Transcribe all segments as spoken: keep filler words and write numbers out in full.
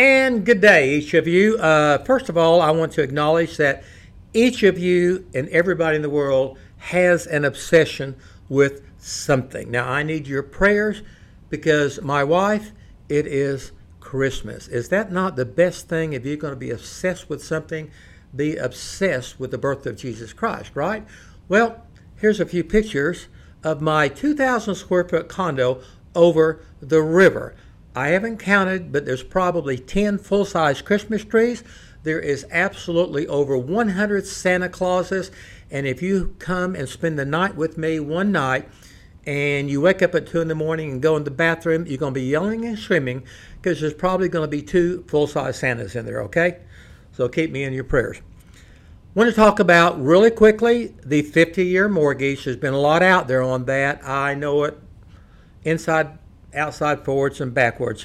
And good day, each of you. Uh, first of all, I want to acknowledge that each of you and everybody in the world has an obsession with something. Now, I need your prayers because my wife, it is Christmas. Is that not the best thing? If you're going to be obsessed with something, be obsessed with the birth of Jesus Christ, right? Well, here's a few pictures of my two thousand square foot condo over the river. I haven't counted, but there's probably ten full-size Christmas trees. There is absolutely over one hundred Santa Clauses. And if you come and spend the night with me one night and you wake up at two in the morning and go in the bathroom, you're going to be yelling and screaming because there's probably going to be two full-size Santas in there, okay? So keep me in your prayers. I want to talk about really quickly the fifty-year mortgage. There's been a lot out there on that. I know it inside, outside, forwards, and backwards.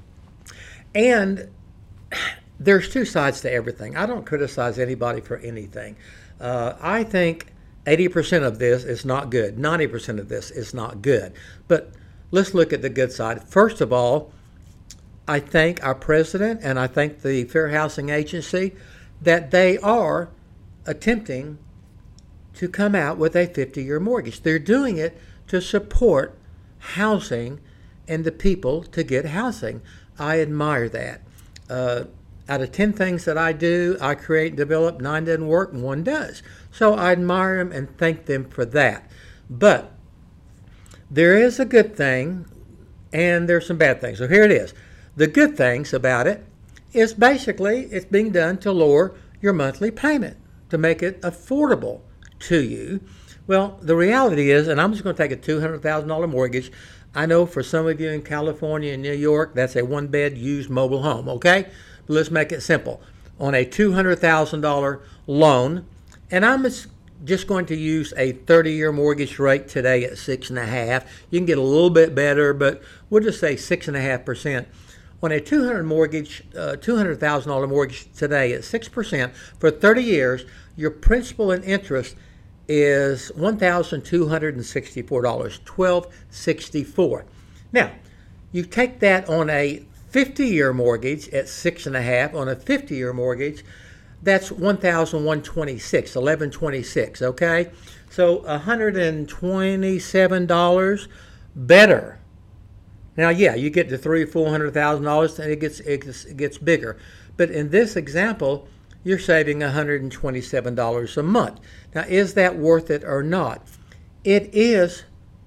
And there's two sides to everything. I don't criticize anybody for anything. Uh, I think eighty percent of this is not good. ninety percent of this is not good. But let's look at the good side. First of all, I thank our president and I thank the Fair Housing Agency that they are attempting to come out with a fifty-year mortgage. They're doing it to support housing and the people to get housing. I admire that. Uh, out of ten things that I do, I create and develop, nine doesn't work and one does. So I admire them and thank them for that. But there is a good thing and there's some bad things. So here it is. The good things about it is basically it's being done to lower your monthly payment, to make it affordable to you. Well, the reality is, and I'm just going to take a two hundred thousand dollars mortgage. I know for some of you in California and New York, that's a one-bed used mobile home, okay? But let's make it simple. On a two hundred thousand dollars loan, and I'm just going to use a thirty-year mortgage rate today at six point five. You can get a little bit better, but we'll just say six point five percent. On a two hundred mortgage, uh, two hundred thousand dollars mortgage today at six percent for thirty years, your principal and interest is one thousand two hundred sixty-four dollars, twelve sixty-four. Now, you take that on a fifty-year mortgage at six and a half. On a fifty-year mortgage, that's one thousand one hundred twenty-six, eleven twenty-six. Okay, so one hundred twenty-seven dollars better. Now, yeah, you get to three, four hundred thousand dollars, and it gets it gets, it gets bigger. But in this example, you're saving one hundred twenty-seven dollars a month. Now, is that worth it or not? It is,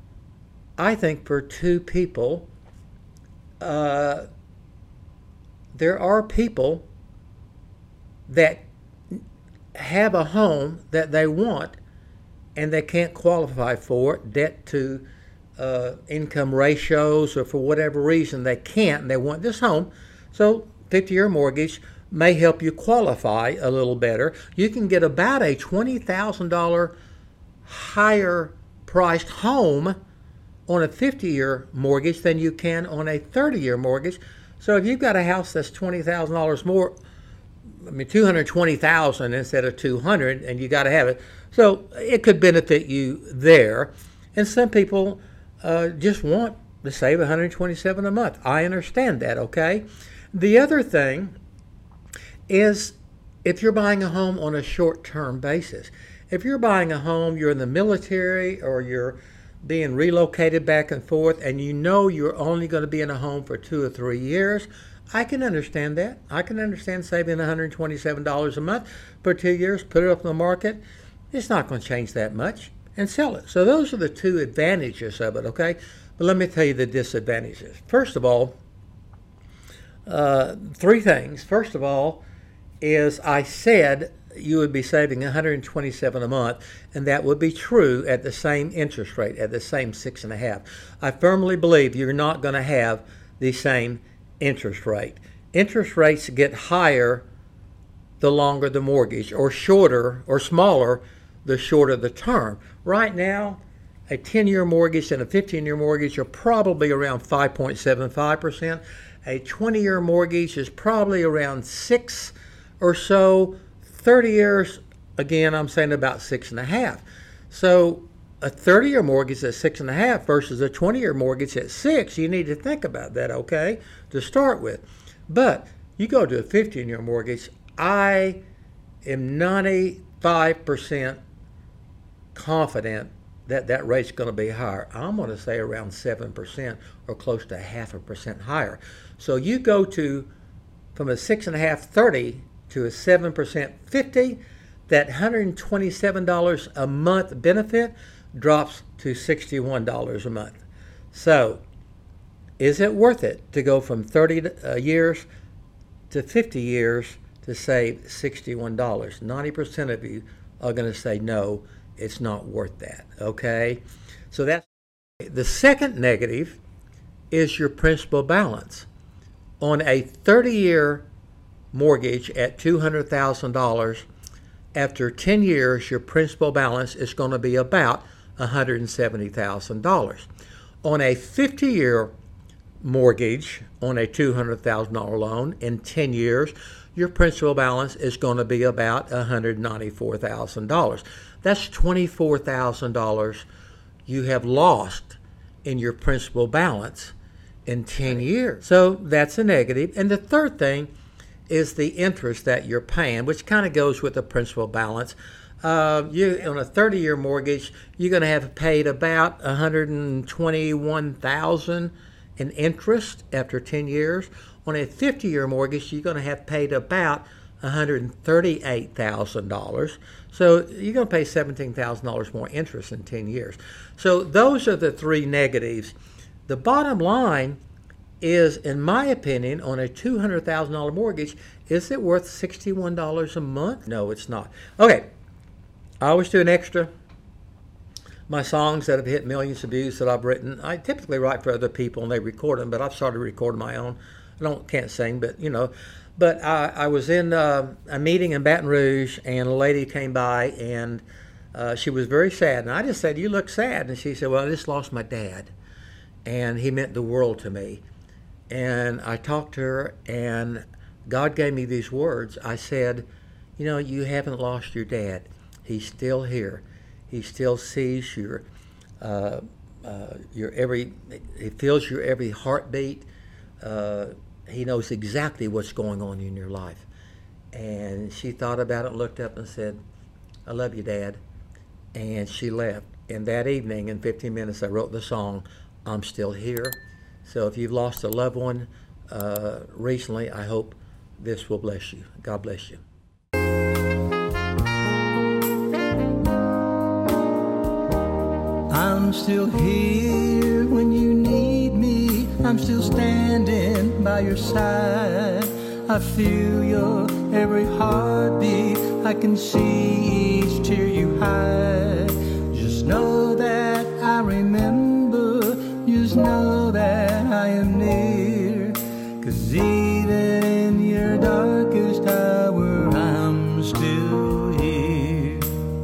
I think, for two people. Uh, there are people that have a home that they want and they can't qualify for it, debt to uh, income ratios, or for whatever reason they can't and they want this home. So fifty-year mortgage may help you qualify a little better. You can get about a twenty thousand dollars higher priced home on a fifty-year mortgage than you can on a thirty-year mortgage. So if you've got a house that's twenty thousand dollars more, I mean two hundred twenty thousand dollars instead of two hundred thousand dollars, and you got to have it. So it could benefit you there. And some people uh, just want to save one hundred twenty-seven dollars a month. I understand that, okay? The other thing is if you're buying a home on a short-term basis. If you're buying a home, you're in the military or you're being relocated back and forth, and you know you're only going to be in a home for two or three years, I can understand that. I can understand saving one hundred twenty-seven dollars a month for two years, put it up on the market. It's not going to change that much, and sell it. So those are the two advantages of it, okay? But let me tell you the disadvantages. First of all, uh, three things. First of all, is I said you would be saving one hundred twenty-seven dollars a month, and that would be true at the same interest rate, at the same six and a half. I firmly believe you're not going to have the same interest rate. Interest rates get higher the longer the mortgage, or shorter or smaller the shorter the term. Right now, a ten-year mortgage and a fifteen-year mortgage are probably around five point seven five percent. A twenty-year mortgage is probably around six or so. thirty years, again, I'm saying about six and a half. So a thirty-year mortgage at six and a half versus a twenty-year mortgage at six, you need to think about that, okay, to start with. But You go to a fifteen-year mortgage, I am ninety-five percent confident that that rate's going to be higher. I'm going to say around seven percent or close to half a percent higher. So you go to from a six and a half thirty to a seven percent fifty, that one hundred twenty-seven dollars a month benefit drops to sixty-one dollars a month. So is it worth it to go from thirty years to fifty years to save sixty-one dollars? ninety percent of you are going to say no, it's not worth that, okay? So that's the second negative is your principal balance. On a thirty-year mortgage at two hundred thousand dollars, after ten years, your principal balance is going to be about one hundred seventy thousand dollars. On a fifty-year mortgage, on a two hundred thousand dollars loan, in ten years, your principal balance is going to be about one hundred ninety-four thousand dollars. That's twenty-four thousand dollars you have lost in your principal balance in ten years. So that's a negative. And the third thing is the interest that you're paying, which kind of goes with the principal balance. Uh, you on a thirty-year mortgage, you're going to have paid about one hundred twenty-one thousand dollars in interest after ten years. On a fifty-year mortgage, you're going to have paid about one hundred thirty-eight thousand dollars. So you're going to pay seventeen thousand dollars more interest in ten years. So those are the three negatives. The bottom line is, in my opinion, on a two hundred thousand dollars mortgage, is it worth sixty-one dollars a month? No, it's not. Okay, I always do an extra. My songs that have hit millions of views that I've written, I typically write for other people and they record them, but I've started recording my own. I don't can't sing, but you know. But I, I was in uh, a meeting in Baton Rouge, and a lady came by, and uh, she was very sad. And I just said, "You look sad." And she said, "Well, I just lost my dad, and he meant the world to me." And I talked to her, and God gave me these words. I said, "You know, you haven't lost your dad. He's still here. He still sees your uh, uh, your every. He feels your every heartbeat. Uh, he knows exactly what's going on in your life." And she thought about it, looked up, and said, "I love you, Dad." And she left. And that evening, in fifteen minutes, I wrote the song, "I'm Still Here." So if you've lost a loved one uh, recently, I hope this will bless you. God bless you. I'm still here when you need me. I'm still standing by your side. I feel your every heartbeat. I can see each tear you hide. Just know that I remember. Just know that I am near. 'Cause even in your darkest hour, I'm still here.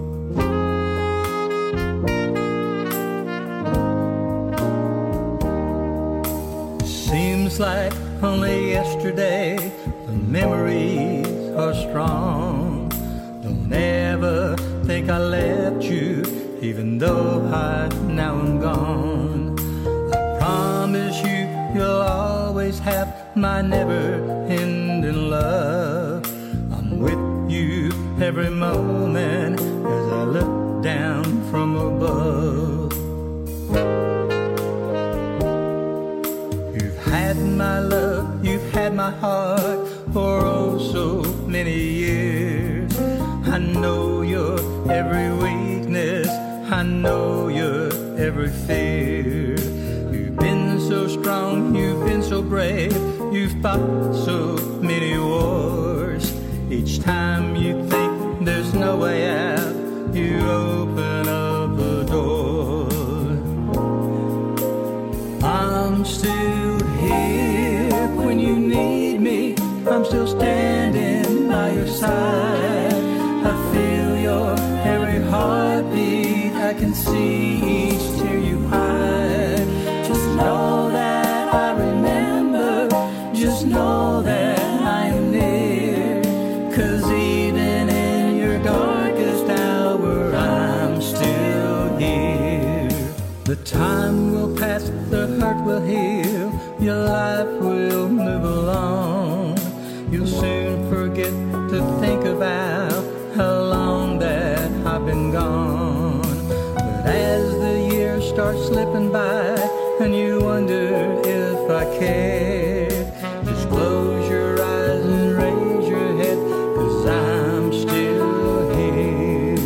Seems like only yesterday, the memories are strong. Don't ever think I left you, even though I now am gone. I promise you, you'll always have my never-ending love. I'm with you every moment as I look down from above. You've had my love, you've had my heart for oh so many years. I know your every weakness, I know your every fear. You've been so strong, you've been so brave, you've fought so many wars. Each time you think there's no way out, you open up a door. I'm still here when you need me. I'm still standing by your side. I feel your every heartbeat. I can see each tear you hide. Just know that I remember. Just know that I am near. 'Cause even in your darkest hour, I'm still here. The time will pass, the hurt will heal, your life will move along. You'll soon forget to think about how long that I've been gone. But as the years start slipping by and you wonder if I cared, just close your eyes and raise your head, 'cause I'm still here.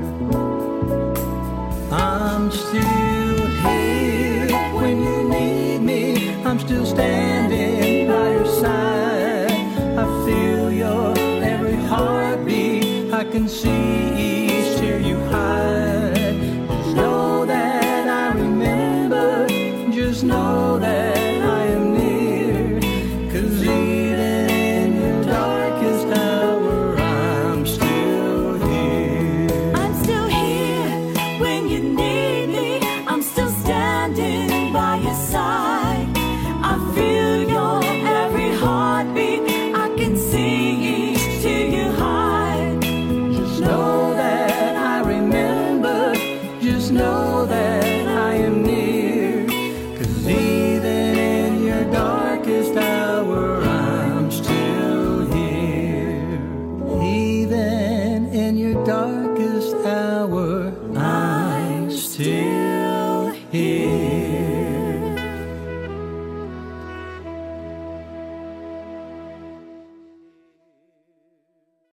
I'm still here when you need me. I'm still standing by your side. I feel your every heartbeat. I can see each tear you hide. Just know that I remember. Just know that I am near. 'Cause even in your darkest hour, I'm still here. I'm still here when you need me. I'm still standing by your side. I feel your every heartbeat. I can see each tear you hide. Just know that I remember. Just know that I am near. 'Cause even in your darkest hour, I'm still here. Even in your darkest hour, I'm still here.